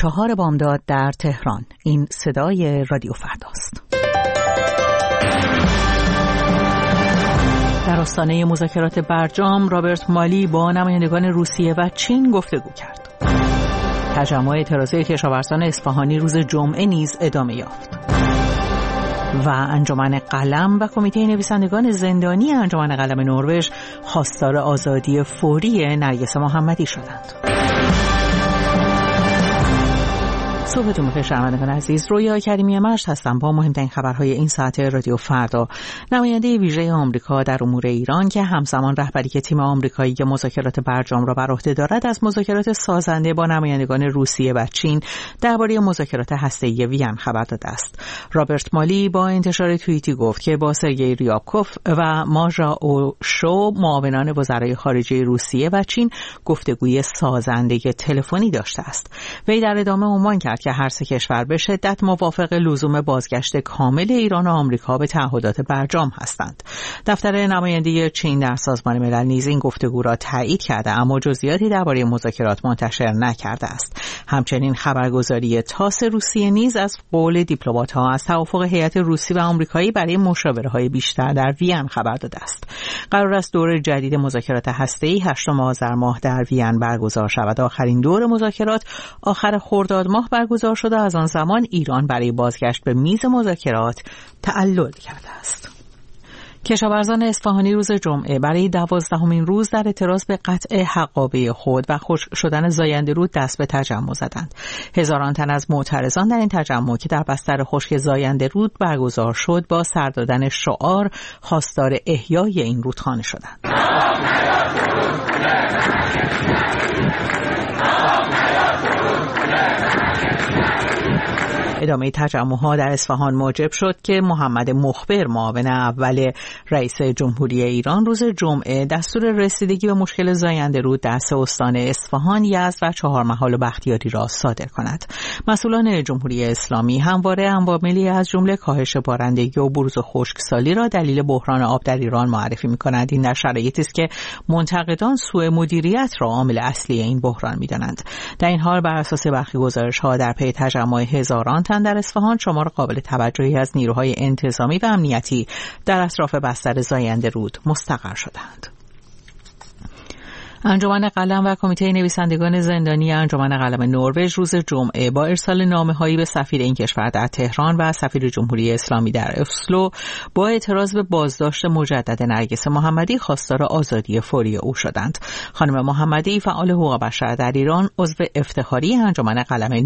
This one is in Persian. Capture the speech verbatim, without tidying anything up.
چهار بامداد در تهران. این صدای رادیو فرداست. در آستانه مذاکرات برجام، رابرت مالی با نمایندگان روسیه و چین گفتگو کرد. تجمع اعتراضی کشاورزان اصفهانی روز جمعه نیز ادامه یافت. و انجمن قلم و کمیته نویسندگان زندانی انجمن قلم نروژ خواستار آزادی فوری نرگس محمدی شدند. صبحتون بخیر شنوندگان عزیز، رویا کریمی مشت هستم با مهمترین خبرهای این ساعت رادیو فردا. نماینده ویژه آمریکا در امور ایران که همزمان رهبری تیم آمریکایی که مذاکرات برجام را بر عهده دارد، از مذاکرات سازنده با نمایندگان روسیه و چین درباره مذاکرات هسته‌ای وین خبر داده است. رابرت مالی با انتشار توییتی گفت که با سرگئی ریابکوف و ماژا اوشو، معاونان وزرای خارجه روسیه و چین، گفتگوی سازنده تلفنی داشته است. وی در ادامه عنوان کرد که هر سه کشور به شدت موافق لزوم بازگشت کامل ایران و آمریکا به تعهدات برجام هستند. دفتر نماینده چین در سازمان ملل نیز این گفتگو را تایید کرده، اما جزئیاتی درباره مذاکرات منتشر نکرده است. همچنین خبرگزاری تاس روسیه نیز از قول دیپلمات‌ها از توافق هیئت روسی و آمریکایی برای مشاوره‌های بیشتر در وین خبر داده است. قرار است دور جدید مذاکرات هسته‌ای هشتم آذر ماه در وین برگزار شود. آخرین دور مذاکرات آخر خرداد ماه برگزار شده. از آن زمان ایران برای بازگشت به میز مذاکرات تعلل کرده است. کشاورزان اصفهانی روز جمعه برای دوازدهمین روز در اعتراض به قطع حقابه خود و خشک شدن زاینده رود دست به تجمع زدند. هزاران تن از معترضان در این تجمع که در بستر خشک زاینده رود برگزار شد، با سر دادن شعار خواستار احیای این رودخانه شدند. ادامه تجمع‌ها در اصفهان موجب شد که محمد مخبر، معاون اول رئیس جمهوری ایران، روز جمعه دستور رسیدگی به مشکل زاینده رود در سه استان اصفهان، یزد و چهارمحال و بختیاری را صادر کند. مسئولان جمهوری اسلامی همواره عواملی از جمله کاهش بارندگی و بروز خشکسالی را دلیل بحران آب در ایران معرفی می‌کنند. این در شرایطی است که منتقدان سوء مدیریت را عامل اصلی این بحران می‌دانند. در این حال بر اساس برخی گزارش‌ها در پی تجمع هزاران تن در اصفهان، شمار قابل توجهی از نیروهای انتظامی و امنیتی در اطراف بستر زاینده رود مستقر شدند. انجمن قلم و کمیته نویسندگان زندانی انجمن قلم نروژ روز جمعه با ارسال نامه‌هایی به سفیر این کشور در تهران و سفیر جمهوری اسلامی در اسلو با اعتراض به بازداشت مجدد نرگس محمدی خواستار آزادی فوری او شدند. خانم محمدی، فعال حقوق بشر در ایران، عضو افتخاری انجمن قلم